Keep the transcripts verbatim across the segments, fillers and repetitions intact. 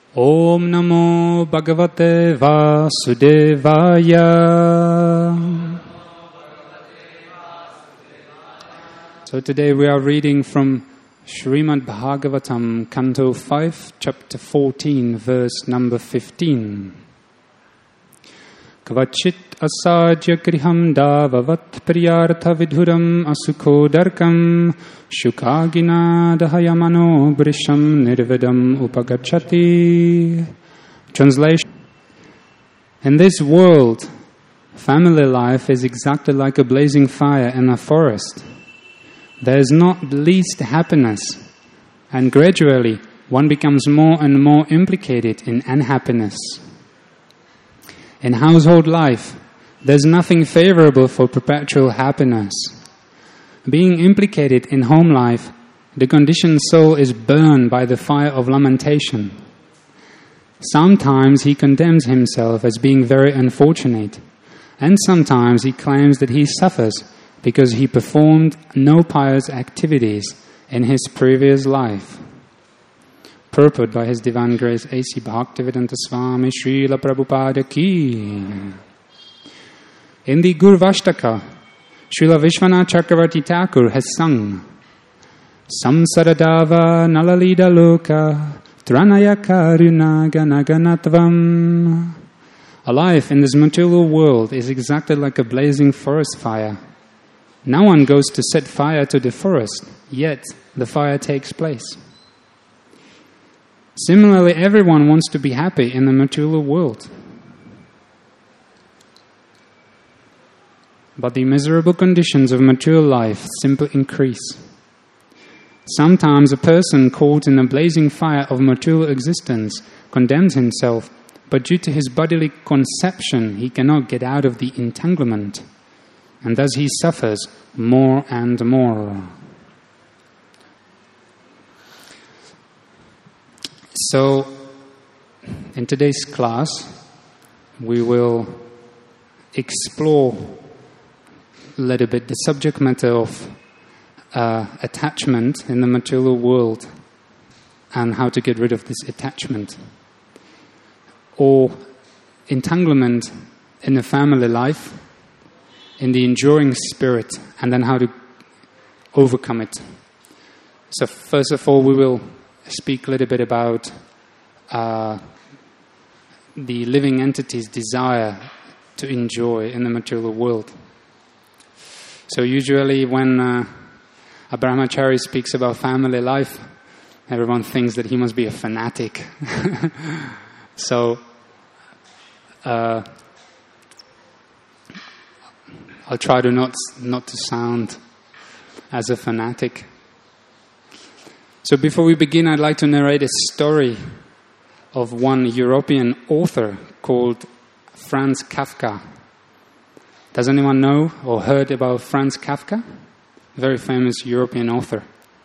Om Namo Bhagavate Vasudevaya. So today we are reading from Srimad Bhagavatam, Canto five, Chapter fourteen, verse number fifteen. Kvachit asajya griham davavat priyartha vidhuram asukho darkam shukagina dahayamano brisham nirvedam upagachati. Translation. In this world, family life is exactly like a blazing fire in a forest. There is not the least happiness, and gradually one becomes more and more implicated in unhappiness. In household life, there's nothing favorable for perpetual happiness. Being implicated in home life, the conditioned soul is burned by the fire of lamentation. Sometimes he condemns himself as being very unfortunate, and sometimes he claims that he suffers because he performed no pious activities in his previous life. Purport by His Divine Grace A C Bhaktivedanta Swami Srila Prabhupada Ki. In the Gurvashtaka, Srila Vishwanath Chakravarti Thakur has sung Samsaradava Nalalida Loka Tranaya Karuna Ganaganatvam. A life in this material world is exactly like a blazing forest fire. No one goes to set fire to the forest, yet the fire takes place. Similarly, everyone wants to be happy in the material world. But the miserable conditions of material life simply increase. Sometimes a person caught in the blazing fire of material existence condemns himself, but due to his bodily conception, he cannot get out of the entanglement, and thus he suffers more and more. So, in today's class, we will explore a little bit the subject matter of uh, attachment in the material world and how to get rid of this attachment, or entanglement in the family life, in the enduring spirit, and then how to overcome it. So first of all, we will speak a little bit about uh, the living entity's desire to enjoy in the material world. So usually when uh, a brahmachari speaks about family life, everyone thinks that he must be a fanatic. So uh, I'll try to not not to sound as a fanatic. So before we begin, I'd like to narrate a story of one European author called Franz Kafka. Does anyone know or heard about Franz Kafka? Very famous European author.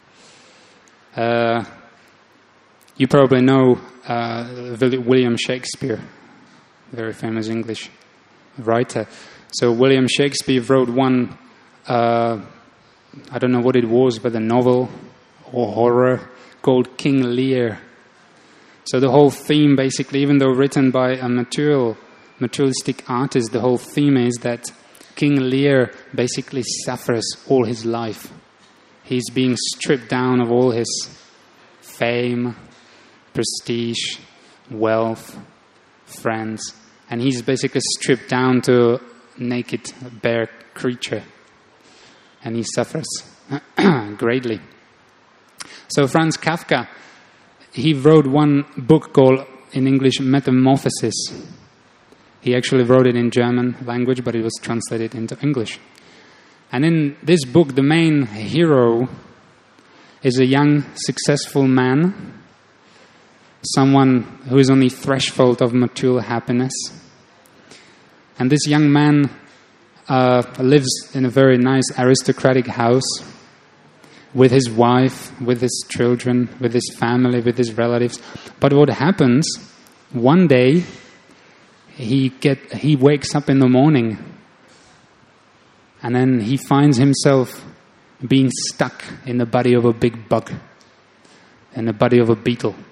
Uh, you probably know uh, William Shakespeare, very famous English writer. So William Shakespeare wrote one, uh, I don't know what it was, but a novel or horror called King Lear. So the whole theme, basically, even though written by a material, materialistic artist, the whole theme is that King Lear basically suffers all his life. He's being stripped down of all his fame, prestige, wealth, friends, and he's basically stripped down to a naked, bare creature, and he suffers greatly. So Franz Kafka, he wrote one book called, in English, Metamorphosis. He actually wrote it in German language, but it was translated into English. And in this book, the main hero is a young, successful man, someone who is on the threshold of material happiness. And this young man uh, lives in a very nice aristocratic house, with his wife, with his children, with his family, with his relatives. But what happens, one day, he get he wakes up in the morning, and then he finds himself being stuck in the body of a big bug, in the body of a beetle.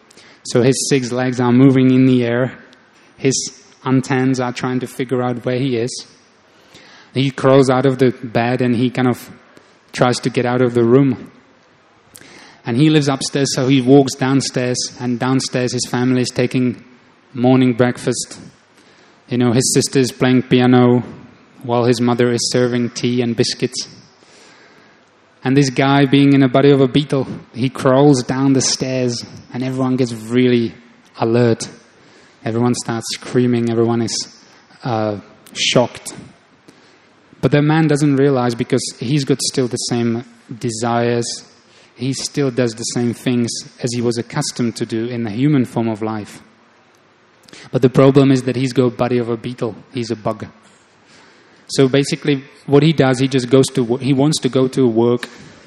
So his six legs are moving in the air. His antennas are trying to figure out where he is. He crawls out of the bed and he kind of tries to get out of the room. And he lives upstairs, so he walks downstairs, and downstairs his family is taking morning breakfast. You know, his sister is playing piano while his mother is serving tea and biscuits. And this guy, being in a body of a beetle, he crawls down the stairs and everyone gets really alert. Everyone starts screaming, everyone is uh, shocked. But the man doesn't realize, because he's got still the same desires, he still does the same things as he was accustomed to do in the human form of life. But the problem is that he's got a body of a beetle, he's a bug. So basically, what he does, he just goes to work. He wants to go to work.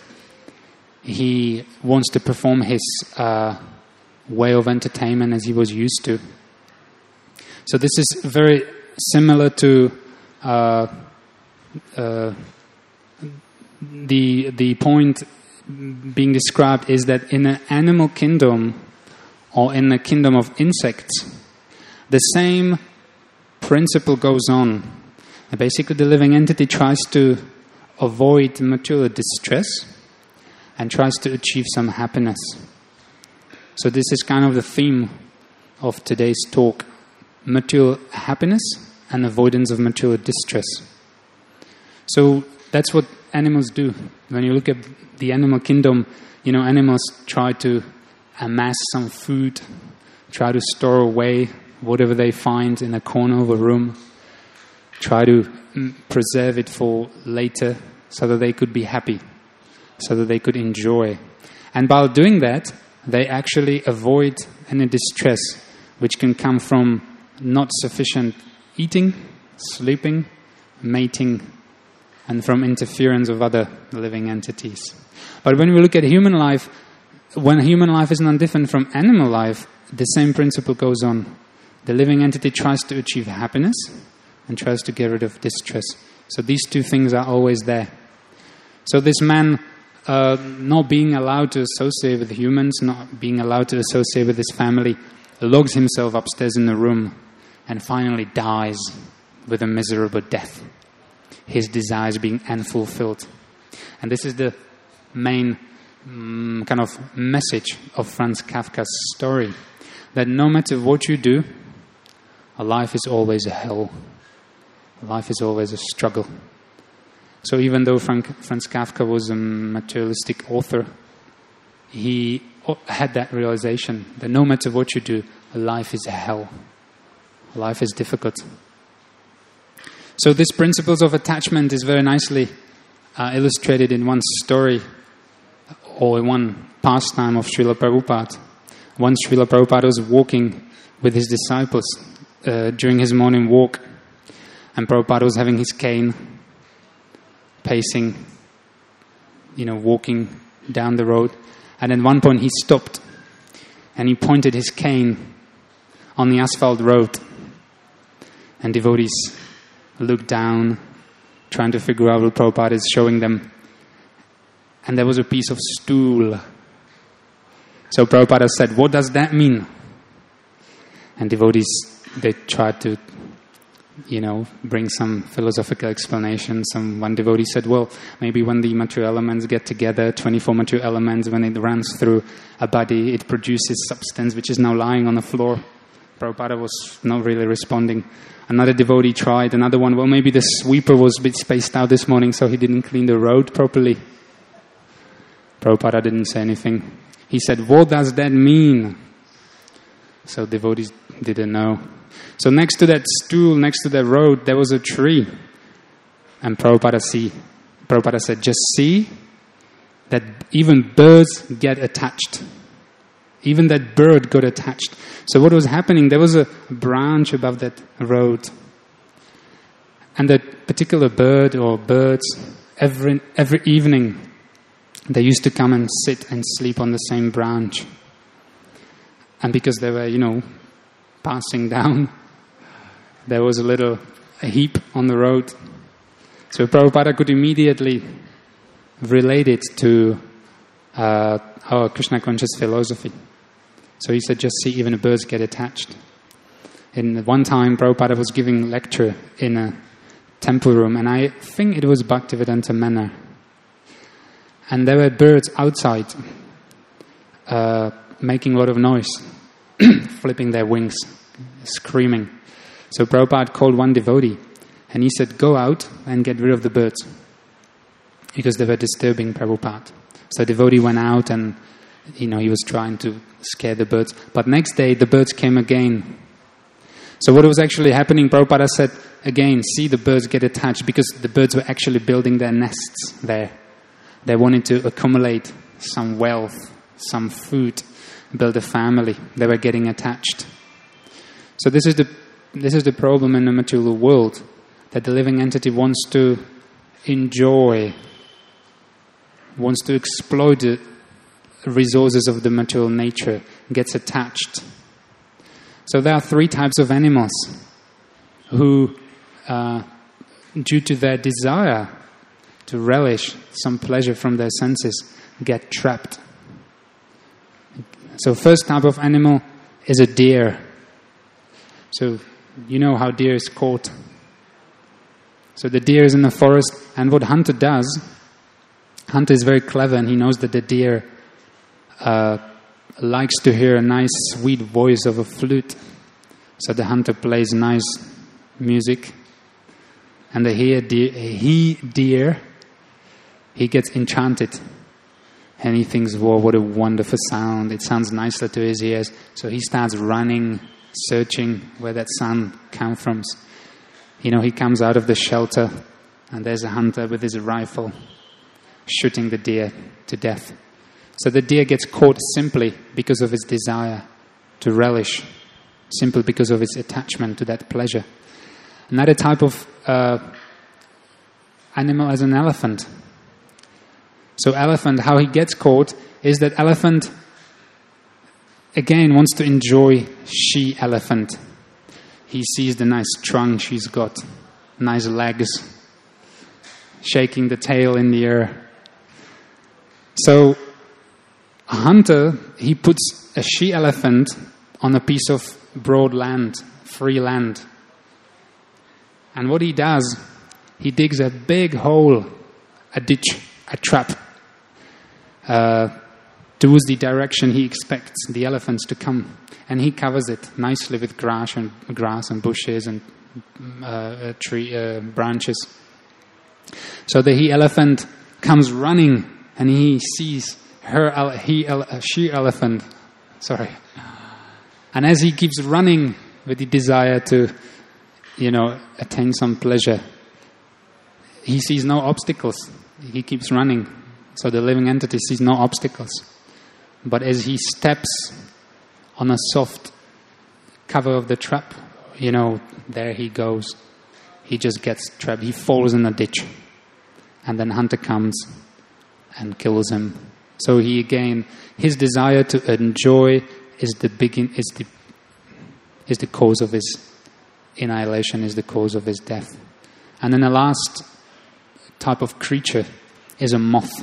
He wants to perform his uh, way of entertainment as he was used to. So this is very similar to uh, uh, the the point being described is that in an animal kingdom or in the kingdom of insects, the same principle goes on. And basically, the living entity tries to avoid material distress and tries to achieve some happiness. So this is kind of the theme of today's talk: material happiness and avoidance of material distress. So that's what animals do. When you look at the animal kingdom, you know, animals try to amass some food, try to store away whatever they find in a corner of a room, try to mm, preserve it for later so that they could be happy, so that they could enjoy. And by doing that, they actually avoid any distress which can come from not sufficient eating, sleeping, mating, and from interference of other living entities. But when we look at human life, when human life is not different from animal life, the same principle goes on. The living entity tries to achieve happiness and tries to get rid of distress. So these two things are always there. So this man, uh, not being allowed to associate with humans, not being allowed to associate with his family, logs himself upstairs in the room and finally dies with a miserable death. His desires being unfulfilled. And this is the main um, kind of message of Franz Kafka's story. That no matter what you do, a life is always a hell. Life is always a struggle. So even though Frank, Franz Kafka was a materialistic author, he had that realization that no matter what you do, life is a hell. Life is difficult. So this principles of attachment is very nicely uh, illustrated in one story or in one pastime of Srila Prabhupada. Once Srila Prabhupada was walking with his disciples uh, during his morning walk, and Prabhupada was having his cane, pacing, you know, walking down the road. And at one point he stopped and he pointed his cane on the asphalt road. And devotees looked down, trying to figure out what Prabhupada is showing them. And there was a piece of stool. So Prabhupada said, "What does that mean?" And devotees, they tried to, you know, bring some philosophical explanation. Some one devotee said, well, maybe when the material elements get together, twenty-four material elements, when it runs through a body, it produces substance which is now lying on the floor. Prabhupada was not really responding. Another devotee tried, another one, well, maybe the sweeper was a bit spaced out this morning, so he didn't clean the road properly. Prabhupada didn't say anything. He said, what does that mean? So devotees didn't know. So next to that stool, next to that road, there was a tree. And Prabhupada, see, Prabhupada said, just see that even birds get attached. Even that bird got attached. So what was happening, there was a branch above that road. And that particular bird or birds, every every evening, they used to come and sit and sleep on the same branch. And because they were, you know, passing down, there was a little a heap on the road. So Prabhupada could immediately relate it to uh, our Krishna conscious philosophy. So he said, just see, even the birds get attached. In one time, Prabhupada was giving a lecture in a temple room, and I think it was Bhaktivedanta Manor. And there were birds outside uh, making a lot of noise, flipping their wings, screaming. So Prabhupada called one devotee, and he said, go out and get rid of the birds, because they were disturbing Prabhupada. So the devotee went out, and you know he was trying to scare the birds. But next day, the birds came again. So what was actually happening, Prabhupada said, again, see the birds get attached, because the birds were actually building their nests there. They wanted to accumulate some wealth, some food, build a family. They were getting attached. So this is the this is the problem in the material world, that the living entity wants to enjoy, wants to exploit the resources of the material nature, gets attached. So there are three types of animals who, uh, due to their desire to relish some pleasure from their senses, get trapped. So first type of animal is a deer. So you know how deer is caught. So the deer is in the forest, and what hunter does, hunter is very clever, and he knows that the deer uh, likes to hear a nice sweet voice of a flute. So the hunter plays nice music, and the he deer, he deer he gets enchanted, and he thinks, whoa, what a wonderful sound. It sounds nicer to his ears. So he starts running, searching where that sound comes from. You know, he comes out of the shelter, and there's a hunter with his rifle shooting the deer to death. So the deer gets caught simply because of its desire to relish, simply because of its attachment to that pleasure. Another type of uh, animal is an elephant. So elephant, how he gets caught is that elephant, again, wants to enjoy she-elephant. He sees the nice trunk she's got, nice legs, shaking the tail in the air. So a hunter, he puts a she-elephant on a piece of broad land, free land. And what he does, he digs a big hole, a ditch, a trap, uh, towards the direction he expects the elephants to come. And he covers it nicely with grass and grass and bushes and uh, tree uh, branches. So the he elephant comes running, and he sees her ele- he ele- uh, she elephant. Sorry. And as he keeps running with the desire to, you know, attain some pleasure, he sees no obstacles. He keeps running. So the living entity sees no obstacles. But as he steps on a soft cover of the trap, you know, there he goes. He just gets trapped. He falls in a ditch. And then hunter comes and kills him. So he again, his desire to enjoy is the begin is the is the cause of his annihilation, is the cause of his death. And then the last type of creature is a moth.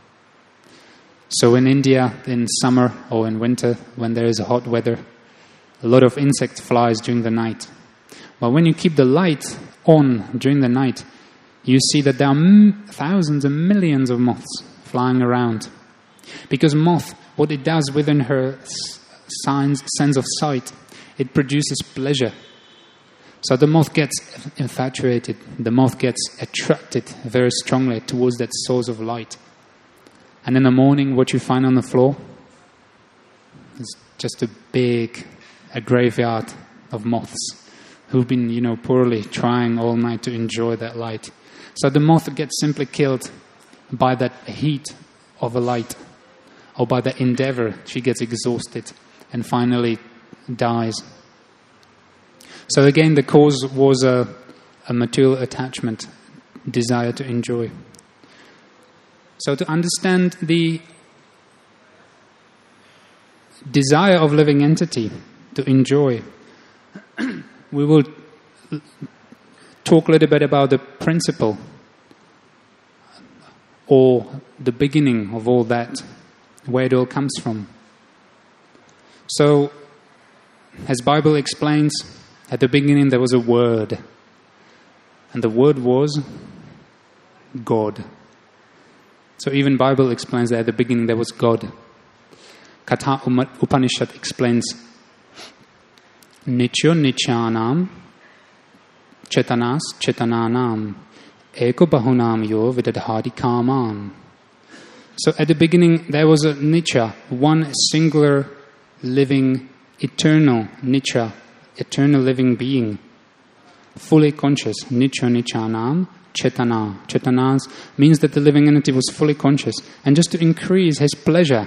So in India, in summer or in winter, when there is a hot weather, a lot of insect flies during the night. But when you keep the light on during the night, you see that there are m- thousands and millions of moths flying around. Because moth, what it does within her signs, sense of sight, it produces pleasure. So the moth gets infatuated, the moth gets attracted very strongly towards that source of light. And in the morning, what you find on the floor is just a big, a graveyard of moths who've been, you know, poorly trying all night to enjoy that light. So the moth gets simply killed by that heat of a light, or by the endeavor. She gets exhausted and finally dies. So again, the cause was a, a material attachment, desire to enjoy. So to understand the desire of living entity to enjoy, we will talk a little bit about the principle or the beginning of all that, where it all comes from. So, as Bible explains, at the beginning there was a word. And the word was God. So even Bible explains that at the beginning there was God. Katha Upanishad explains, Nityo Nityanam Chetanas Chetananam Eko Bahunam Yo Vidadhari Kaman. So at the beginning there was a Nitya, one singular living, eternal Nitya, eternal living being, fully conscious. Nitya Nityanam Chetana. Chetanas means that the living entity was fully conscious. And just to increase his pleasure,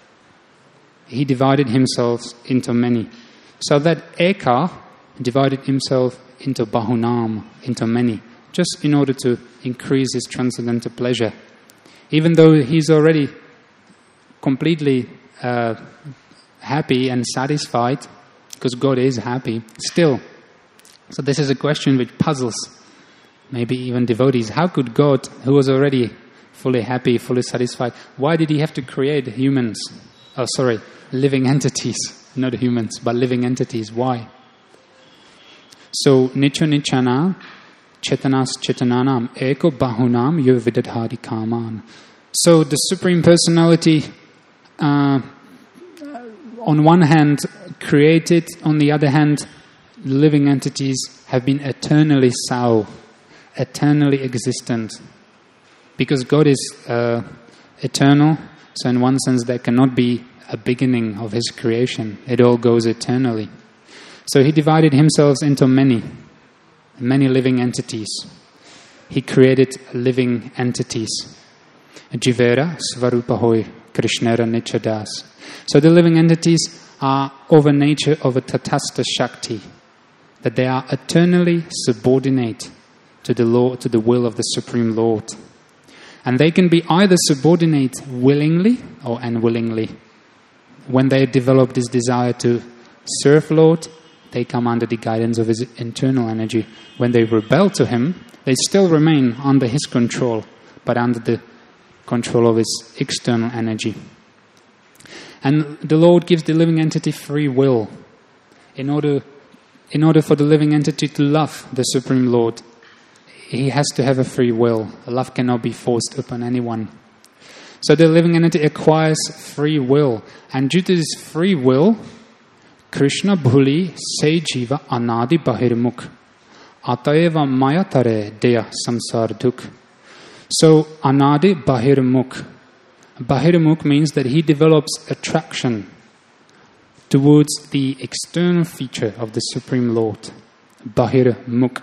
he divided himself into many. So that Eka divided himself into Bahunam, into many, just in order to increase his transcendental pleasure. Even though he's already completely uh, happy and satisfied, because God is happy, still. So this is a question which puzzles maybe even devotees. How could God, who was already fully happy, fully satisfied, why did he have to create humans? Oh, sorry, living entities. Not humans, but living entities. Why? So, Nitya Nityana, Chetanas Chetananam, Eko Bahunam Yo Vidadhari Kaman. So, the Supreme Personality, uh, on one hand, created, on the other hand, living entities have been eternally sao, eternally existent. Because God is uh, eternal, so in one sense there cannot be a beginning of his creation. It all goes eternally. So he divided himself into many, many living entities. He created living entities. Jivera Svarupa Hoy Krishnera Nichadas. So the living entities are of a nature of a Tatastha Shakti, that they are eternally subordinate to the law, to the will of the Supreme Lord. And they can be either subordinate willingly or unwillingly. When they develop this desire to serve Lord, they come under the guidance of his internal energy. When they rebel to him, they still remain under his control, but under the control of his external energy. And the Lord gives the living entity free will. In order, in order for the living entity to love the Supreme Lord, he has to have a free will. Love cannot be forced upon anyone. So the living entity acquires free will. And due to this free will, Krishna bhuli se jiva anadi bahirmukh. Ataeva mayatare deya samsar dukh. So anadi bahirmukh. Bahirmukh means that he develops attraction towards the external feature of the Supreme Lord. Bahirmukh.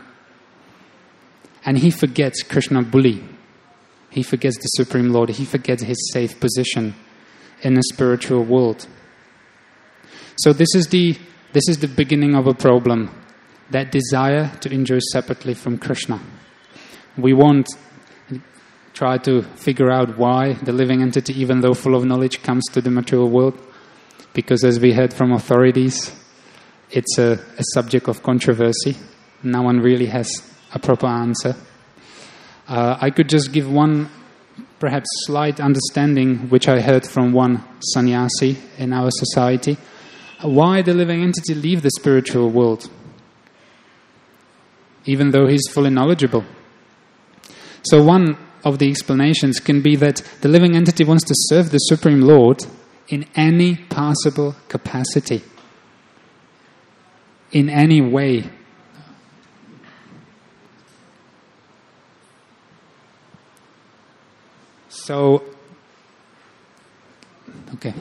And he forgets Krishna bhuli. He forgets the Supreme Lord. He forgets his safe position in the spiritual world. So this is the this is the beginning of a problem. That desire to enjoy separately from Krishna. We won't try to figure out why the living entity, even though full of knowledge, comes to the material world. Because as we heard from authorities, it's a, a subject of controversy. No one really has a proper answer. Uh, I could just give one, perhaps slight understanding, which I heard from one sannyasi in our society, why the living entity leave the spiritual world, even though he's fully knowledgeable. So one of the explanations can be that the living entity wants to serve the Supreme Lord in any possible capacity, in any way. So, okay.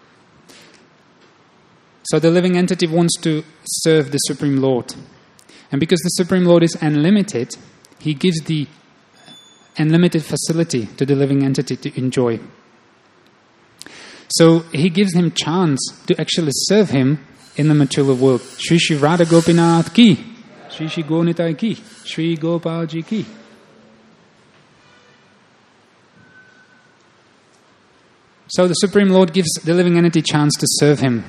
So the living entity wants to serve the Supreme Lord. And because the Supreme Lord is unlimited, he gives the unlimited facility to the living entity to enjoy. So he gives him chance to actually serve him in the material world. Shri Shri Radha Gopinath ki, Shri Shri Gaunitai ki, Shri Gopal ji ki. So the Supreme Lord gives the living entity chance to serve him.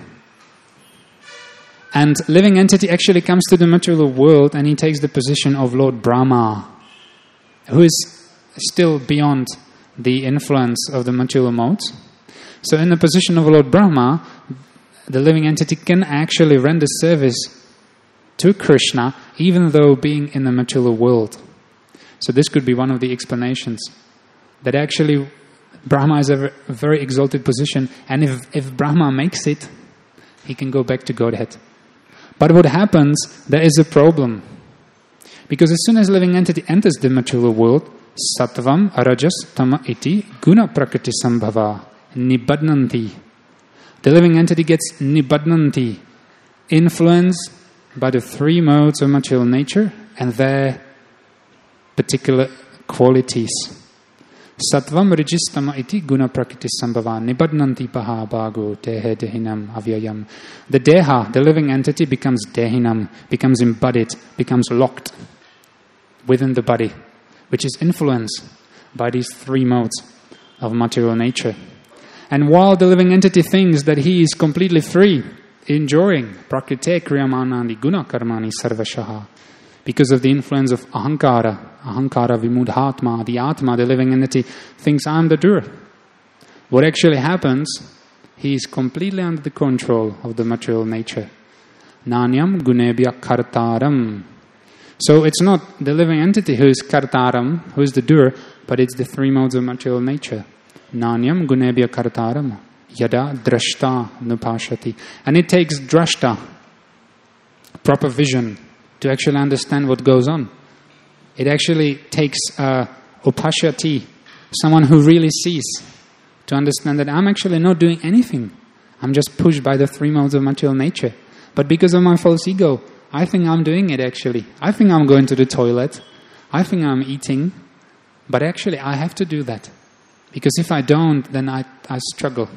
And living entity actually comes to the material world and he takes the position of Lord Brahma, who is still beyond the influence of the material modes. So in the position of Lord Brahma, the living entity can actually render service to Krishna even though being in the material world. So this could be one of the explanations. That actually Brahma is a very exalted position, and if, if Brahma makes it, he can go back to Godhead. But what happens, there is a problem. Because as soon as living entity enters the material world, sattvam, rajas, tama iti, guna prakriti sambhava, nibadnanti. The living entity gets nibadnanti, influenced by the three modes of material nature and their particular qualities. Sattvam rajastama iti guna prakriti sambhava nibadnanti paha bhago dehe dehinam avyayam. The deha, the living entity, becomes dehinam, becomes embodied, becomes locked within the body, which is influenced by these three modes of material nature. And while the living entity thinks that he is completely free, enjoying prakrite kriyamanandi guna karmani sarvashaha, because of the influence of ahankara, ahankara vimudhatma, the atma, the living entity, thinks I'm the doer. What actually happens, he is completely under the control of the material nature. Nanyam gunebhya kartaram. So it's not the living entity who is kartaram, who is the doer, but it's the three modes of material nature. Nanyam gunebhya kartaram. Yada drashta nupashati. And it takes drashta, proper vision, to actually understand what goes on. It actually takes uh, upashati, someone who really sees, to understand that I'm actually not doing anything. I'm just pushed by the three modes of material nature. But because of my false ego, I think I'm doing it actually. I think I'm going to the toilet. I think I'm eating. But actually I have to do that. Because if I don't, then I, I struggle.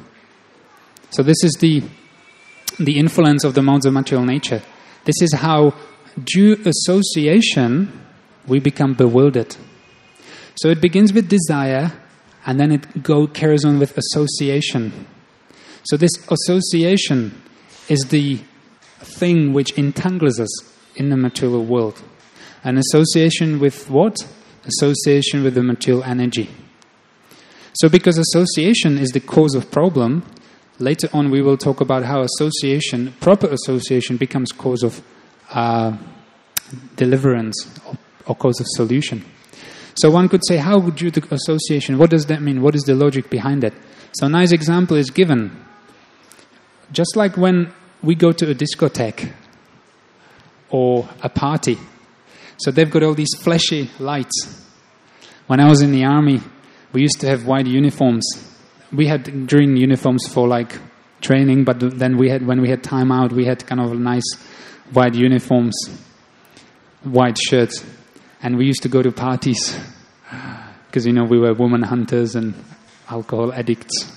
So this is the, the influence of the modes of material nature. This is how, due association, we become bewildered. So it begins with desire, and then it go carries on with association. So this association is the thing which entangles us in the material world. An association with what? Association with the material energy. So because association is the cause of problem, later on we will talk about how association, proper association, becomes cause of uh, deliverance or, or cause of solution. So one could say, how would you do association? What does that mean? What is the logic behind it? So a nice example is given. Just like when we go to a discotheque or a party. So they've got all these flashy lights. When I was in the army, we used to have white uniforms. We had green uniforms for like training, but then we had, when we had time out, we had kind of nice white uniforms, white shirts. And we used to go to parties because, you know, we were woman hunters and alcohol addicts.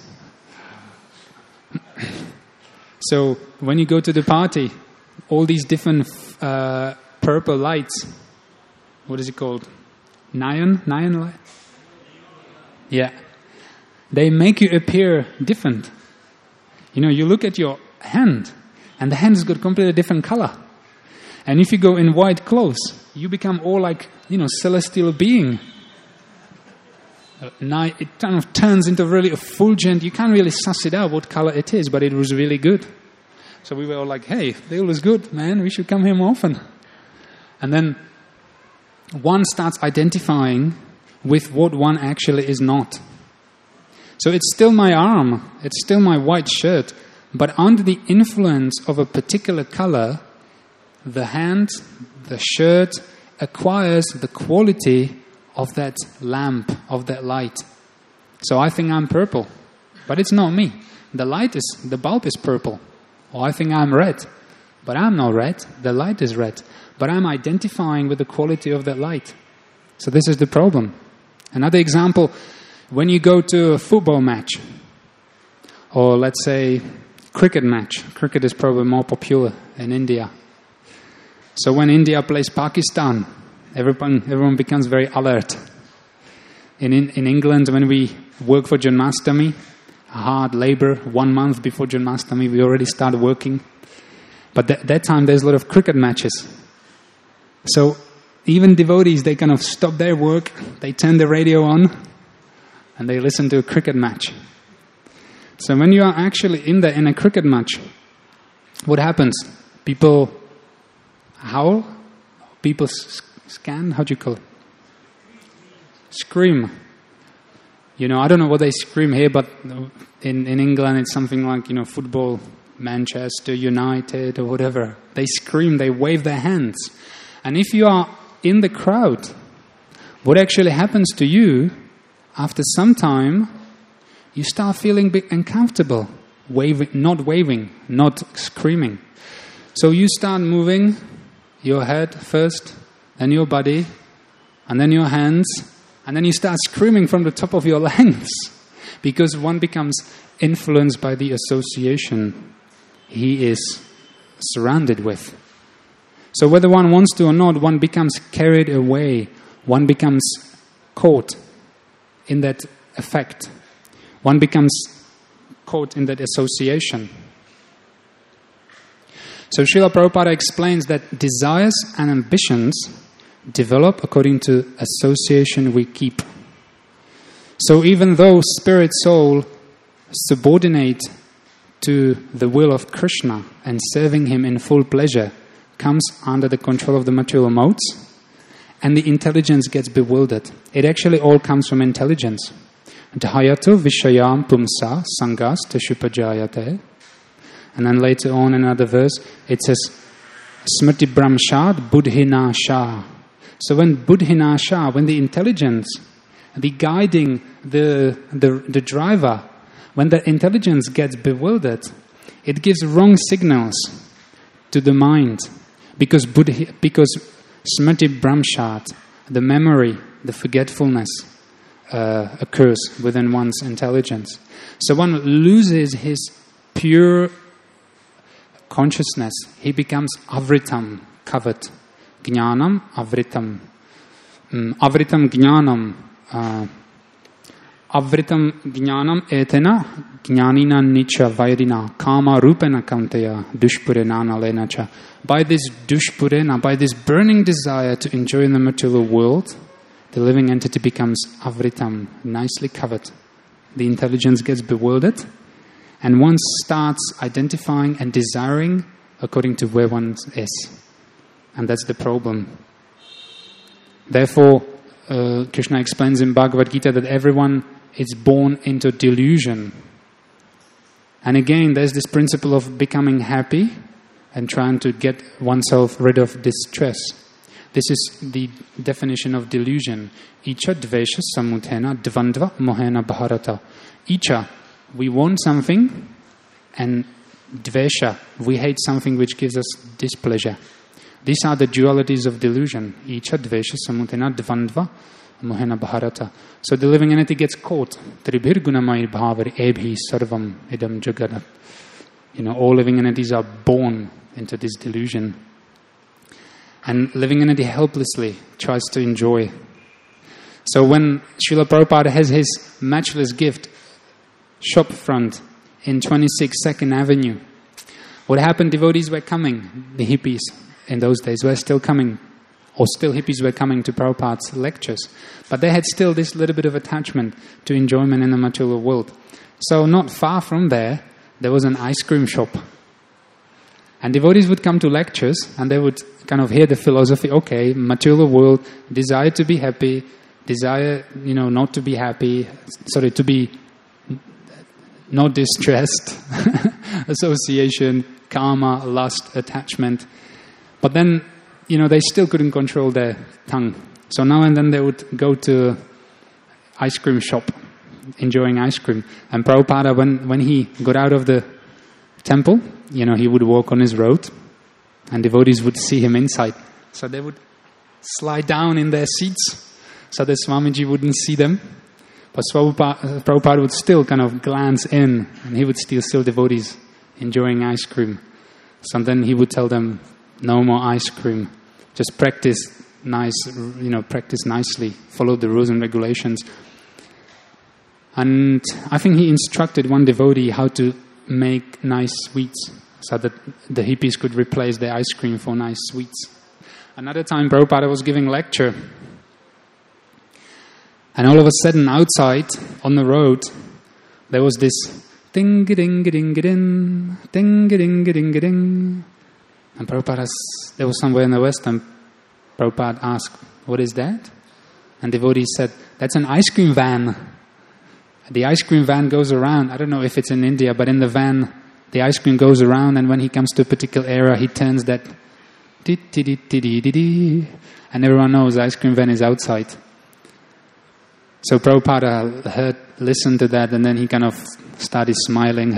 So when you go to the party, all these different uh, purple lights, what is it called? Neon? Neon light? Yeah. They make you appear different. You know, you look at your hand, and the hand's got completely different color. And if you go in white clothes, you become all like, you know, celestial being. Uh, now it kind of turns into really effulgent. You can't really suss it out what color it is, but it was really good. So we were all like, hey, they was good, man. We should come here more often. And then one starts identifying with what one actually is not. So it's still my arm, it's still my white shirt, but under the influence of a particular color, the hand, the shirt, acquires the quality of that lamp, of that light. So I think I'm purple, but it's not me. The light is, the bulb is purple. Or I think I'm red, but I'm not red. The light is red. But I'm identifying with the quality of that light. So this is the problem. Another example, when you go to a football match, or let's say cricket match. Cricket is probably more popular in India. So when India plays Pakistan, everyone, everyone becomes very alert. In, in, in England, when we work for Janmashtami, hard labor, one month before Janmashtami, we already start working. But th- that time there's a lot of cricket matches. So even devotees, they kind of stop their work, they turn the radio on, and they listen to a cricket match. So when you are actually in there in a cricket match, what happens? People howl? People s- scan? How do you call it? Scream. You know, I don't know what they scream here, but in, in England it's something like, you know, football, Manchester United or whatever. They scream, they wave their hands. And if you are in the crowd, what actually happens to you, after some time, you start feeling a bit uncomfortable, waving, not waving, not screaming. So you start moving your head first, then your body, and then your hands, and then you start screaming from the top of your lungs, because one becomes influenced by the association he is surrounded with. So whether one wants to or not, one becomes carried away, one becomes caught in that effect. One becomes caught in that association. So Srila Prabhupada explains that desires and ambitions develop according to association we keep. So even though spirit soul subordinate to the will of Krishna and serving him in full pleasure comes under the control of the material modes, and the intelligence gets bewildered. It actually all comes from intelligence. Dhayato vishayam pumsa sangas teshupajayate. And then later on in another verse, it says, smriti brahmshad buddhina shah. So when buddhina shah, when the intelligence, the guiding, the, the, the driver, when the intelligence gets bewildered, it gives wrong signals to the mind. Because buddhi, because smriti brahmshad, the memory, the forgetfulness, uh, occurs within one's intelligence. So one loses his pure consciousness. He becomes avritam, covered. Jnanam, avritam. Um, avritam jnanam. Uh, avritam jnanam etena jnanina nicha vairina kama rupena kantaya dushpurenana lenacha. By this dushpurena, by this burning desire to enjoy the material world, the living entity becomes avritam, nicely covered. The intelligence gets bewildered, and one starts identifying and desiring according to where one is. And that's the problem. Therefore, uh, Krishna explains in Bhagavad Gita that everyone is born into delusion. And again, there's this principle of becoming happy and trying to get oneself rid of distress. This is the definition of delusion. Icha dvesha samudhena dvandva mohena bharata. Icha, we want something, and dvesha, we hate something which gives us displeasure. These are the dualities of delusion. Icha dvesha samudhena dvandva mohena bharata. So the living entity gets caught. Tribhir gunamai bhavari ebhi sarvam idam jaganat. You know, all living entities are born into this delusion. And living entity helplessly tries to enjoy. So when Srila Prabhupada has his matchless gift shop front in twenty-six Second Avenue, what happened? Devotees were coming, the hippies in those days were still coming, or still hippies were coming to Prabhupada's lectures. But they had still this little bit of attachment to enjoyment in the material world. So not far from there, there was an ice cream shop. And devotees would come to lectures and they would kind of hear the philosophy, okay, material world, desire to be happy, desire, you know, not to be happy, sorry, to be not distressed, association, karma, lust, attachment. But then, you know, they still couldn't control their tongue. So now and then they would go to ice cream shop, enjoying ice cream. And Prabhupada, when, when he got out of the temple, you know, he would walk on his road and devotees would see him inside. So they would slide down in their seats so that Swamiji wouldn't see them. But Prabhupada, Prabhupada would still kind of glance in and he would still see devotees enjoying ice cream. So then he would tell them, no more ice cream. Just practice nice, you know, practice nicely. Follow the rules and regulations. And I think he instructed one devotee how to make nice sweets so that the hippies could replace their ice cream for nice sweets. Another time Prabhupada was giving lecture, and all of a sudden outside on the road there was this Ding-a-ding-a-ding-a-ding, ding-a-ding-a-ding-a-ding. And Prabhupada, there was somewhere in the West, and Prabhupada asked, what is that? And devotees said, that's an ice cream van. The ice cream van goes around. I don't know if it's in India, but in the van, the ice cream goes around, and when he comes to a particular area, he turns that, and everyone knows the ice cream van is outside. So Prabhupada heard, listened to that, and then he kind of started smiling.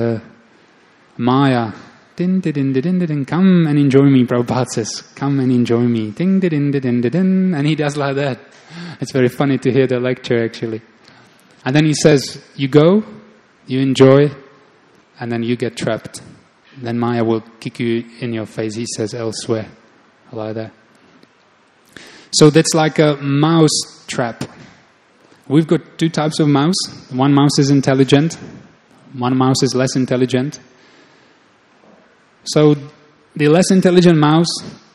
Maya, din din din din din, come and enjoy me. Prabhupada says, come and enjoy me. Ding din din din din, and he does like that. It's very funny to hear the lecture actually. And then he says, you go, you enjoy, and then you get trapped. Then Maya will kick you in your face, he says, elsewhere. Like that. So that's like a mouse trap. We've got two types of mouse. One mouse is intelligent. One mouse is less intelligent. So the less intelligent mouse,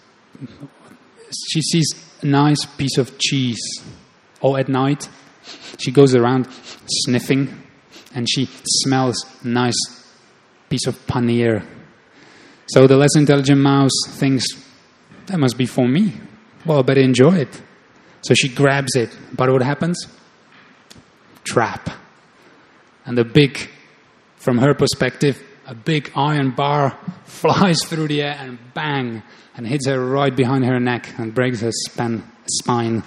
she sees a nice piece of cheese. Or at night, she goes around sniffing and she smells a nice piece of paneer. So the less intelligent mouse thinks, that must be for me. Well, I better enjoy it. So she grabs it. But what happens? Trap. And the big, from her perspective, a big iron bar flies through the air and bang, and hits her right behind her neck and breaks her span, spine.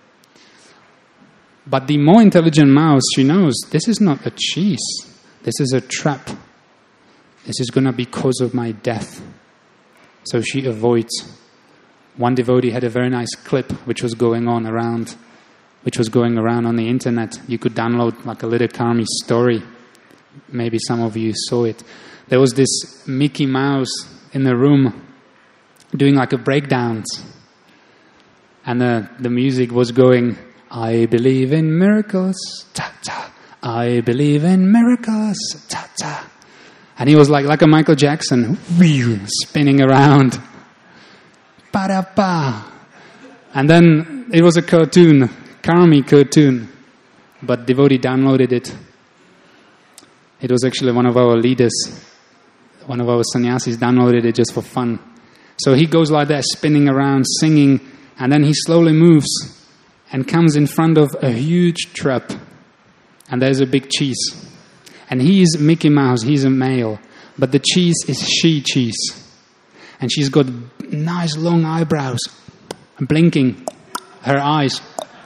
But the more intelligent mouse, she knows, this is not a cheese. This is a trap. This is going to be cause of my death. So she avoids. One devotee had a very nice clip which was going on around, which was going around on the internet. You could download like a little Karmi story. Maybe some of you saw it. There was this Mickey Mouse in the room doing like a breakdance. And the, the music was going, I believe in miracles, ta-ta. I believe in miracles, ta-ta. And he was like, like a Michael Jackson, spinning around. Pa-da-pa. And then it was a cartoon, Karmi cartoon. But devotee downloaded it. It was actually one of our leaders, one of our sannyasis downloaded it just for fun. So he goes like that, spinning around, singing, and then he slowly moves and comes in front of a huge trap. And there's a big cheese. And he is Mickey Mouse, he's a male. But the cheese is she cheese. And she's got nice long eyebrows, blinking her eyes.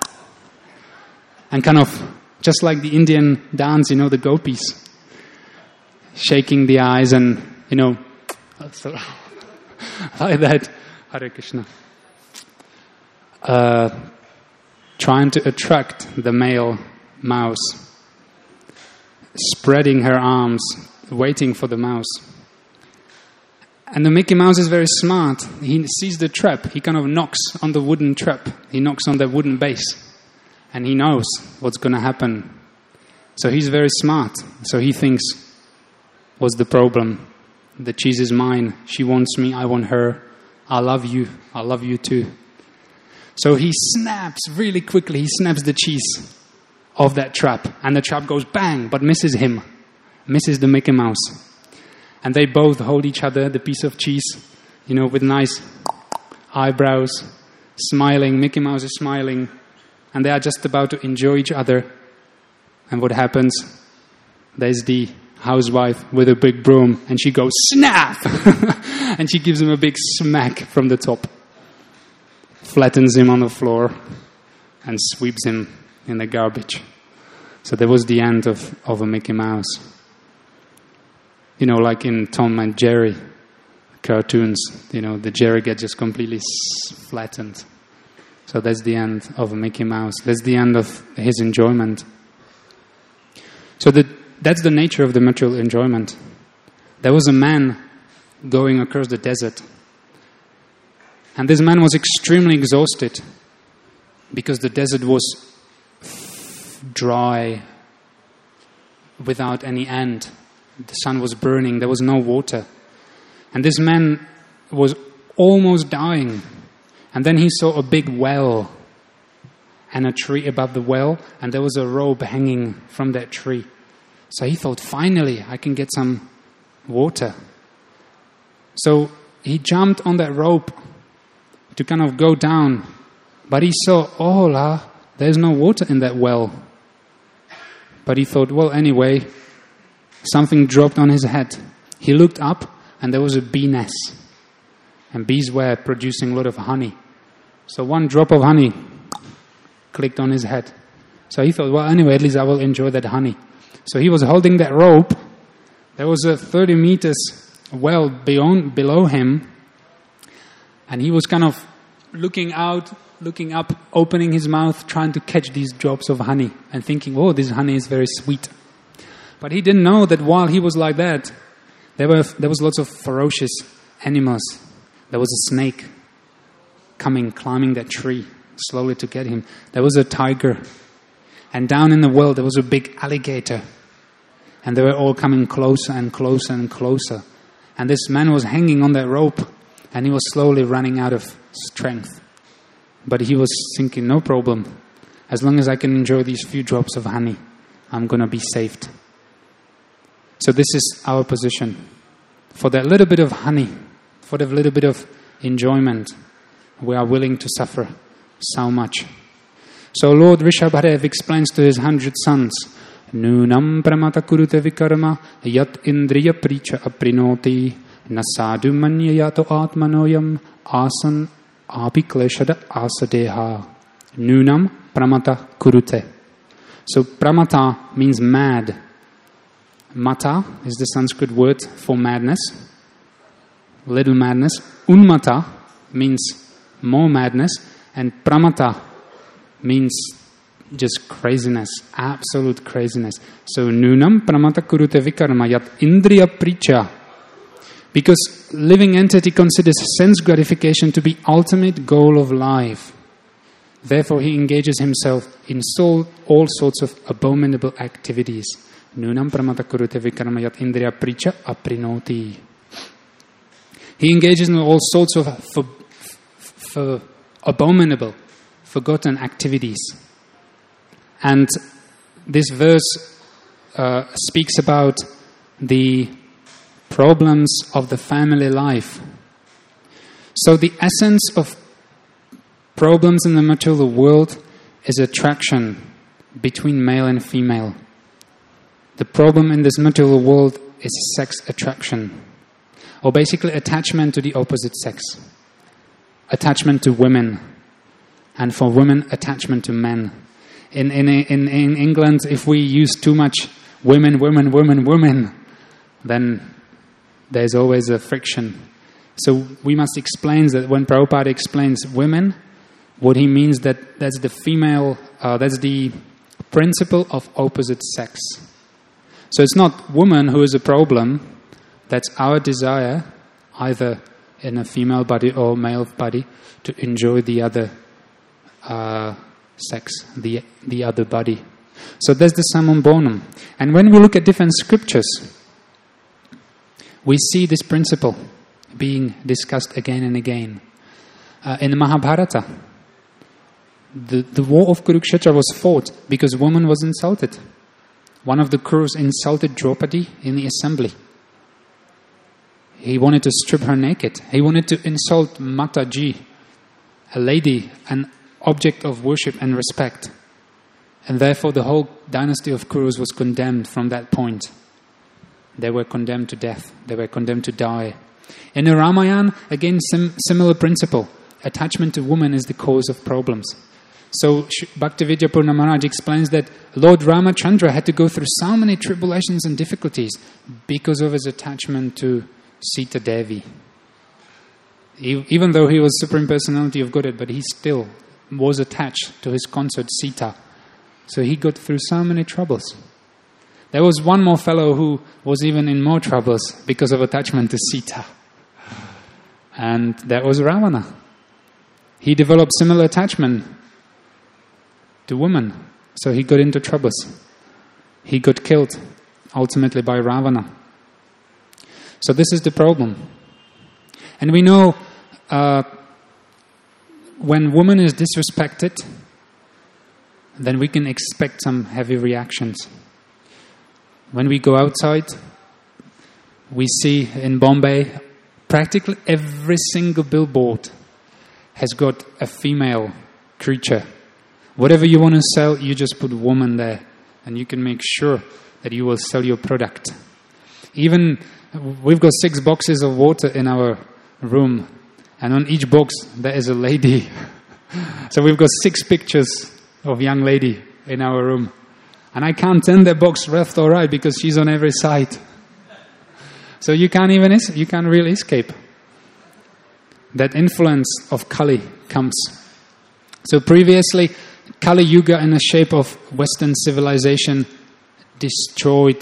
And kind of, just like the Indian dance, you know, the gopis. Shaking the eyes and, you know, like that. Hare Krishna. Uh, trying to attract the male mouse. Spreading her arms, waiting for the mouse. And the Mickey Mouse is very smart. He sees the trap. He kind of knocks on the wooden trap. He knocks on the wooden base. And he knows what's going to happen. So he's very smart. So he thinks, what's the problem? The cheese is mine. She wants me. I want her. I love you. I love you too. So he snaps really quickly. He snaps the cheese of that trap. And the trap goes bang, but misses him. Misses the Mickey Mouse. And they both hold each other, the piece of cheese, you know, with nice eyebrows, smiling. Mickey Mouse is smiling. And they are just about to enjoy each other. And what happens? There's the housewife with a big broom. And she goes, snap! And she gives him a big smack from the top. Flattens him on the floor. And sweeps him in the garbage. So that was the end of, of a Mickey Mouse. You know, like in Tom and Jerry cartoons, you know, the Jerry gets just completely flattened. So that's the end of a Mickey Mouse. That's the end of his enjoyment. So the, that's the nature of the material enjoyment. There was a man going across the desert. And this man was extremely exhausted because the desert was dry, without any end. The sun was burning, there was no water. And this man was almost dying. And then he saw a big well and a tree above the well, and there was a rope hanging from that tree. So he thought, finally, I can get some water. So he jumped on that rope to kind of go down. But he saw, oh la, there's no water in that well. But he thought, well, anyway, something dropped on his head. He looked up, and there was a bee nest. And bees were producing a lot of honey. So one drop of honey clicked on his head. So he thought, well, anyway, at least I will enjoy that honey. So he was holding that rope. There was a thirty meters well beyond, below him. And he was kind of looking out, looking up, opening his mouth, trying to catch these drops of honey. And thinking, oh, this honey is very sweet. But he didn't know that while he was like that, there were there was lots of ferocious animals. There was a snake coming, climbing that tree slowly to get him. There was a tiger. And down in the well, there was a big alligator. And they were all coming closer and closer and closer. And this man was hanging on that rope, and he was slowly running out of strength. But he was thinking, no problem. As long as I can enjoy these few drops of honey, I'm going to be saved. So this is our position. For that little bit of honey, for that little bit of enjoyment, we are willing to suffer so much. So Lord Rishabhadev explains to his hundred sons, Nunam pramata kurute vikarma yat indriya pricha aprinoti nasadu manyayato atmanoyam asan apikleshada asadeha. Nunam pramata kurute. So pramata means mad. Mata is the Sanskrit word for madness, little madness. Unmata means more madness, and pramata means just craziness, absolute craziness. So nunam pramata kurute vikarma yat indriya pricha. Because living entity considers sense gratification to be ultimate goal of life. Therefore he engages himself in soul, all sorts of abominable activities. Nunam pramata kurute vikarma yat indriya pricha aprinoti. He engages in all sorts of for, for abominable, forgotten activities. And this verse uh, speaks about the problems of the family life. So the essence of problems in the material world is attraction between male and female. The problem in this material world is sex attraction, or basically attachment to the opposite sex. Attachment to women, and for women, attachment to men. In, in, in, in England, if we use too much women, women, women, women, then there's always a friction. So we must explain that when Prabhupada explains women, what he means that that's the female, uh, that's the principle of opposite sex. So it's not woman who is a problem, that's our desire, either in a female body or male body, to enjoy the other uh, sex, the the other body. So that's the summum bonum. And when we look at different scriptures, we see this principle being discussed again and again. Uh, in the Mahabharata, the, the war of Kurukshetra was fought because woman was insulted. One of the Kurus insulted Draupadi in the assembly. He wanted to strip her naked. He wanted to insult Mataji, a lady, an object of worship and respect. And therefore the whole dynasty of Kurus was condemned from that point. They were condemned to death. They were condemned to die. In the Ramayana, again, sim- similar principle. Attachment to woman is the cause of problems. So Bhaktivedanta Purna Maharaj explains that Lord Ramachandra had to go through so many tribulations and difficulties because of his attachment to Sita Devi. Even though he was Supreme Personality of Godhead, but he still was attached to his consort Sita. So he got through so many troubles. There was one more fellow who was even in more troubles because of attachment to Sita. And that was Ravana. He developed similar attachment to women. So he got into troubles. He got killed, ultimately by Ravana. So this is the problem. And we know uh, when woman is disrespected, then we can expect some heavy reactions. When we go outside, we see in Bombay, practically every single billboard has got a female creature. Whatever you want to sell, you just put woman there, and you can make sure that you will sell your product. Even, we've got six boxes of water in our room, and on each box there is a lady. So we've got six pictures of young lady in our room. And I can't turn that box left or right because she's on every side. So you can't even, you can't really escape. That influence of Kali comes. So previously, Kali Yuga in the shape of Western civilization destroyed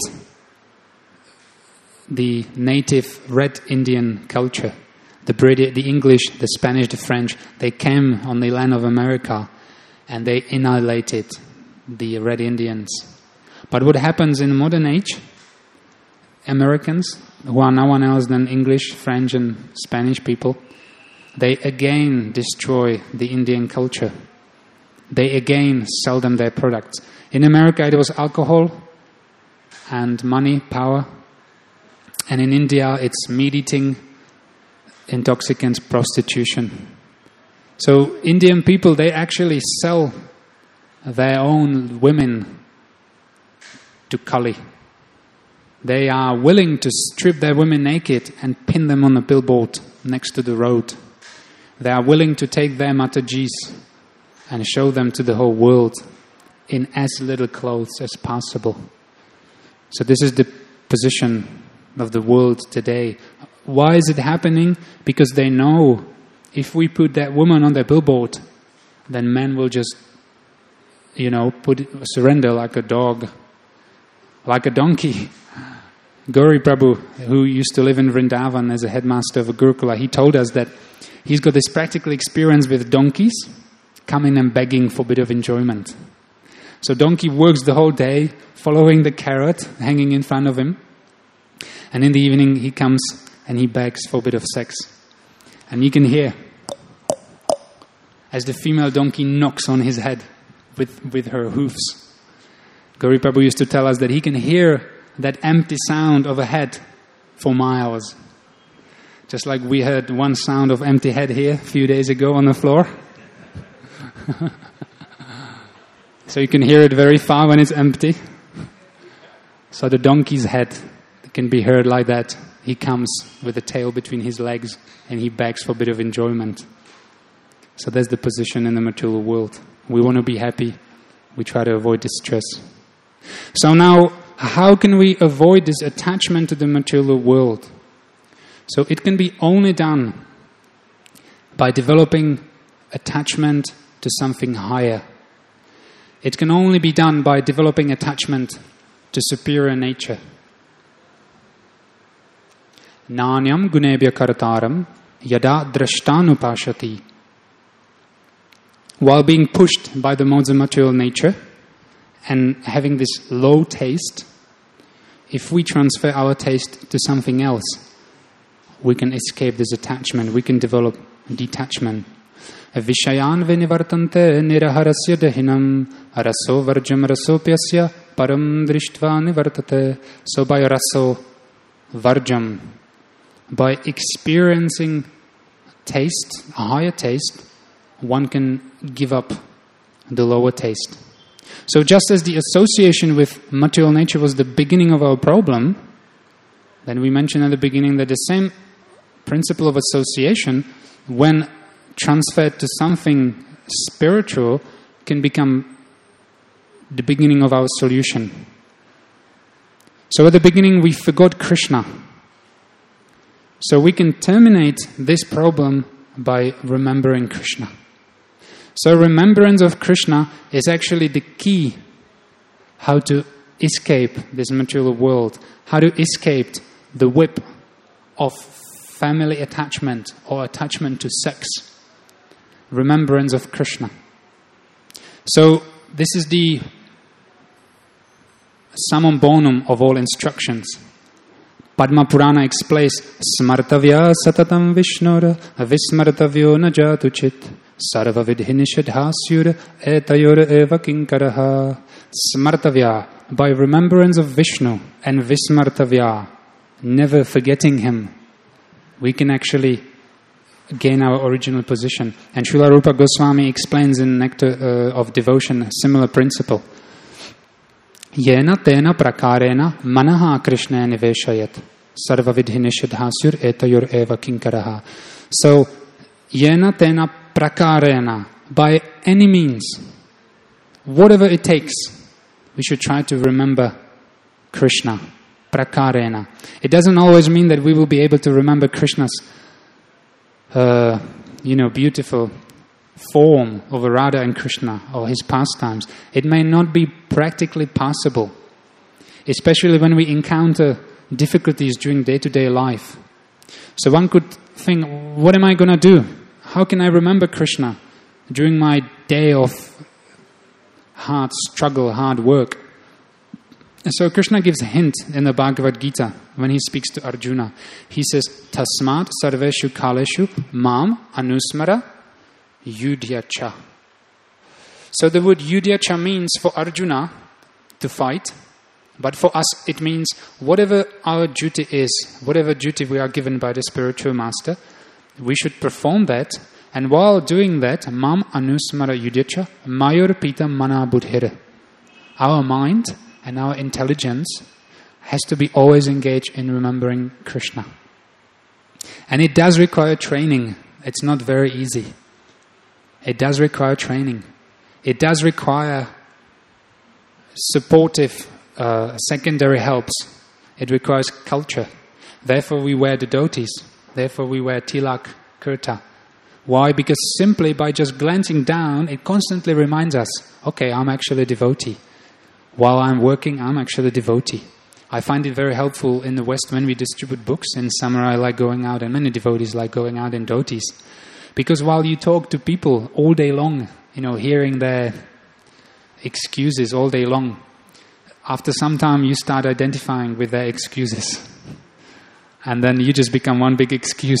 the native Red Indian culture. The British, the English, the Spanish, the French, they came on the land of America and they annihilated the Red Indians. But what happens in modern age, Americans, who are no one else than English, French and Spanish people, they again destroy the Indian culture. They again sell them their products. In America it was alcohol and money, power. And in India it's meat eating, intoxicants, prostitution. So Indian people, they actually sell their own women to Kali. They are willing to strip their women naked and pin them on a billboard next to the road. They are willing to take their Matajis and show them to the whole world in as little clothes as possible. So this is the position of the world today. Why is it happening? Because they know if we put that woman on their billboard, then men will just, you know, put surrender like a dog, like a donkey. Gauri Prabhu, who used to live in Vrindavan as a headmaster of a Gurukula, he told us that he's got this practical experience with donkeys coming and begging for a bit of enjoyment. So donkey works the whole day following the carrot hanging in front of him. And in the evening he comes and he begs for a bit of sex. And you can hear as the female donkey knocks on his head with, with her hoofs. Gauri Prabhu used to tell us that he can hear that empty sound of a head for miles. Just like we heard one sound of empty head here a few days ago on the floor. So you can hear it very far when it's empty. So the donkey's head can be heard like that. He comes with the tail between his legs and he begs for a bit of enjoyment. So that's the position in the material world. We want to be happy. We try to avoid distress. So now, how can we avoid this attachment to the material world? So it can be only done by developing attachment to something higher. It can only be done by developing attachment to superior nature. Nanyam gunebhya kartaram yada drashtanupashati. While being pushed by the modes of material nature and having this low taste, if we transfer our taste to something else, we can escape this attachment, we can develop detachment. Vishayan vinivartante niraharasya dahinam raso varjam rasopyasya param drishtva nivartate. So by raso varjam, by experiencing taste, a higher taste, one can give up the lower taste. So just as the association with material nature was the beginning of our problem, then we mentioned at the beginning that the same principle of association, when transferred to something spiritual, can become the beginning of our solution. So at the beginning we forgot Krishna. So we can terminate this problem by remembering Krishna. So remembrance of Krishna is actually the key how to escape this material world, how to escape the whip of family attachment or attachment to sex. Remembrance of Krishna. So this is the summum bonum of all instructions. Padma Purana explains, Smartavya satatam vishnura vismartavyo najatuchit sarva vidhinishadhasyura etayor eva kinkaraha. Smartavya, by remembrance of Vishnu and Vismartavya, never forgetting him, we can actually gain our original position. And Srila Rupa Goswami explains in Nectar uh, of Devotion a similar principle. Yena tena prakarena manaha Krishna niveshayat sarva vidhi nishidhasur etayur eva kinkaraha. So, yena tena prakarena, by any means, whatever it takes, we should try to remember Krishna. Prakarena. It doesn't always mean that we will be able to remember Krishna's Uh, you know, beautiful form of Radha and Krishna or his pastimes. It may not be practically possible, especially when we encounter difficulties during day-to-day life. So one could think, what am I going to do? How can I remember Krishna during my day of hard struggle, hard work? And so Krishna gives a hint in the Bhagavad Gita when he speaks to Arjuna. He says, Tasmat sarveshu kaleshu mam anusmara yudhyacha. So the word yudhyacha means for Arjuna to fight, but for us it means whatever our duty is, whatever duty we are given by the spiritual master, we should perform that. And while doing that, mam anusmara yudhyacha mayor pita mana buddhira. Our mind and our intelligence has to be always engaged in remembering Krishna. And it does require training. It's not very easy. It does require training. It does require supportive uh, secondary helps. It requires culture. Therefore we wear the dhotis. Therefore we wear tilak, kurta. Why? Because simply by just glancing down, it constantly reminds us, okay, I'm actually a devotee. While I'm working, I'm actually a devotee. I find it very helpful in the West when we distribute books. In summer, I like going out, and many devotees like going out in dhotis. Because while you talk to people all day long, you know, hearing their excuses all day long, after some time you start identifying with their excuses. And then you just become one big excuse.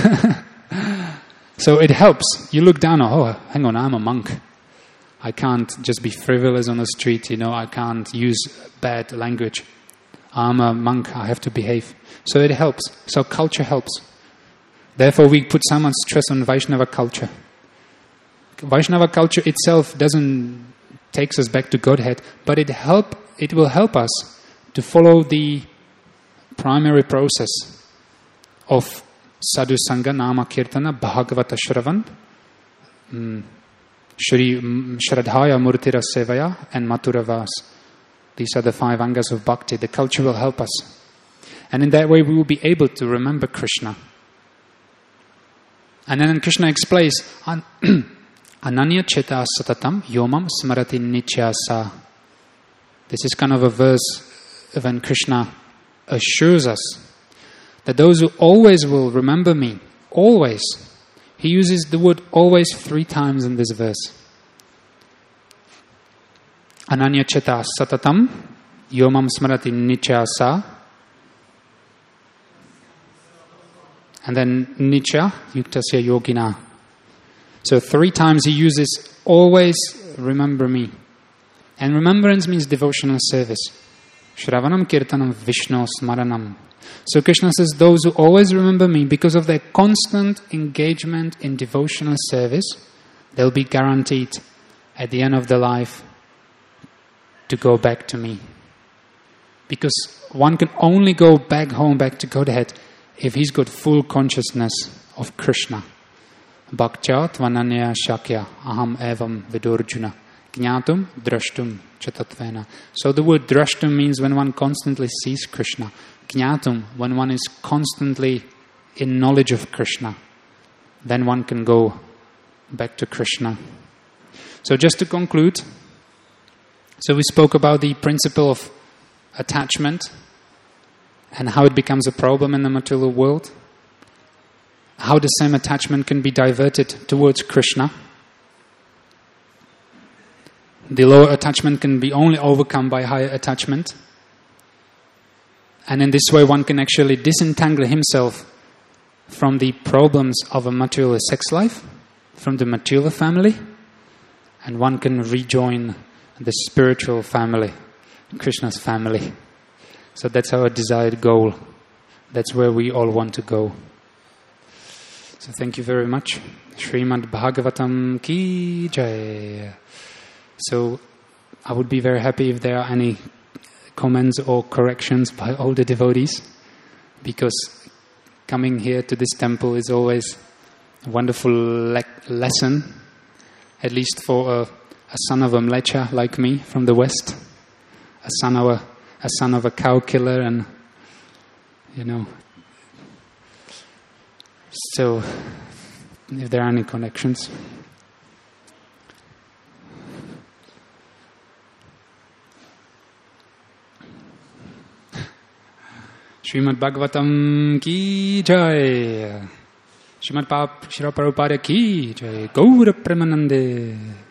So it helps. You look down, oh, hang on, I'm a monk. I can't just be frivolous on the street, you know, I can't use bad language. I'm a monk, I have to behave. So it helps. So culture helps. Therefore we put so much stress on Vaishnava culture. Vaishnava culture itself doesn't take us back to Godhead, but it help. It will help us to follow the primary process of Sadhu Sangha, Nama Kirtana, Bhagavata Shravan, mm, Shri Shraddhaya Murtira Sevaya and Mathura Vas. These are the five angas of bhakti. The culture will help us. And in that way we will be able to remember Krishna. And then Krishna explains, Ananya Cheta Satatam Yomam Smarati Nityasa. This is kind of a verse when Krishna assures us that those who always will remember me, always. He uses the word always three times in this verse. Ananya Cheta Satatam Yomam Smarati Nityasa. And then Nitya Yuktasya Yogina. So three times he uses always remember me. And remembrance means devotional service. Shravanam Kirtanam Vishnu Smaranam. So Krishna says, those who always remember me, because of their constant engagement in devotional service, they'll be guaranteed at the end of their life to go back to me. Because one can only go back home, back to Godhead, if he's got full consciousness of Krishna. Bhaktyat vananya shakya aham evam vidurjuna jnatum drashtum chatatvena. So the word drashtum means when one constantly sees Krishna. Jnatum, when one is constantly in knowledge of Krishna. Then one can go back to Krishna. So just to conclude, so we spoke about the principle of attachment and how it becomes a problem in the material world. How the same attachment can be diverted towards Krishna. The lower attachment can be only overcome by higher attachment. And in this way one can actually disentangle himself from the problems of a material sex life, from the material family, and one can rejoin the spiritual family, Krishna's family. So that's our desired goal. That's where we all want to go. So thank you very much. Srimad Bhagavatam ki jai. So I would be very happy if there are any comments or corrections by all the devotees, because coming here to this temple is always a wonderful le- lesson, at least for a, a son of a mlecha like me from the West, a son of a, a son of a cow killer, and you know. So, if there are any connections. Srimad Bhagavatam ki jai. Srimad Prabhupada ki jai. Gaura Premanande.